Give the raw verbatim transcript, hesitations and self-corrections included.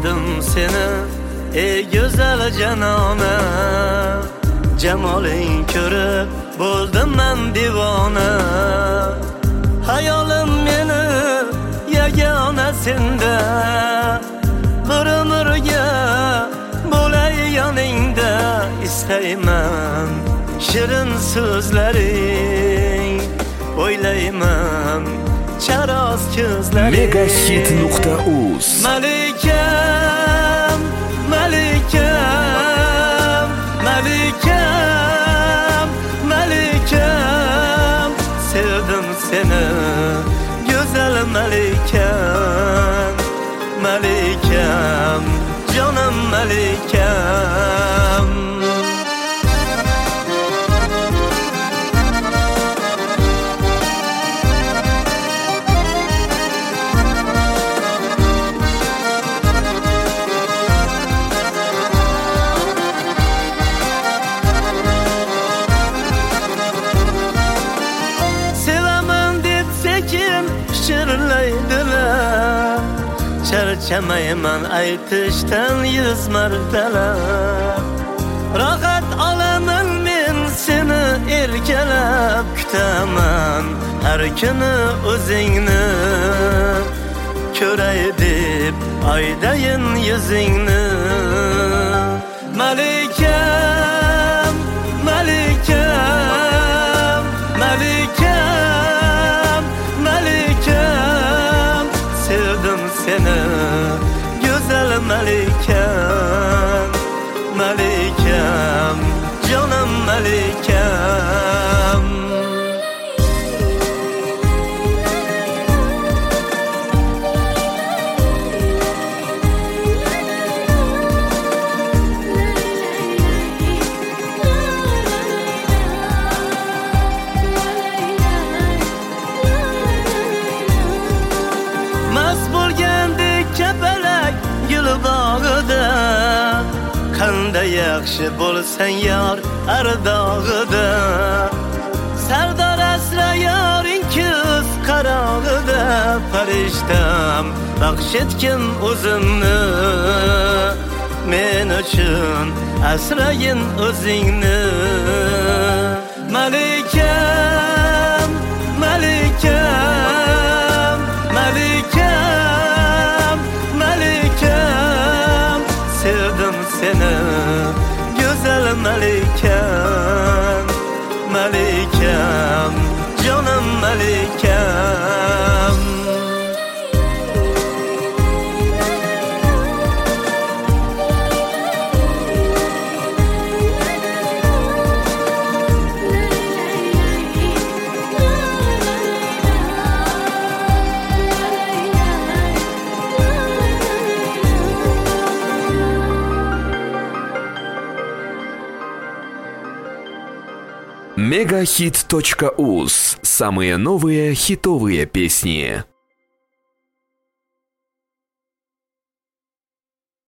sevdim seni ey güzel canona. Cemalin körüp buldum ben divana. Hayolim meni yagona sende. Bir umrga bo'lay yoningda. İsteyman shirin so'zlaring, o'ylayman charoz ko'zlaring. Megahit nuqta uz Malikam, malikam, malikam, malikam. Sevdim seni güzel malikam. Malikam, canım malikam. Şirlaydilar, charchamayman aytishdan yuz martalab. Rohat olaman men seni erkalab, kutaman har kuni o'zingni. Ko'ray deb aydayin yuzingni. Malikam, malikam, malikam, malikam. Sevdim seni güzel malikam. Malikam, canım malikam. Qanday yaxshi bo'lsan yor ardog'ida. Sardor asra yoring ko'z qarog'ida. Farishtam baxsh etgin o'zimni. Men uchun asrayin o'zingni. Malikam, malikam, malikam, malikam. Sevdim seni güzel malikam. Malikam, canım malikam. Megahit точка уз. Самые новые хитовые песни.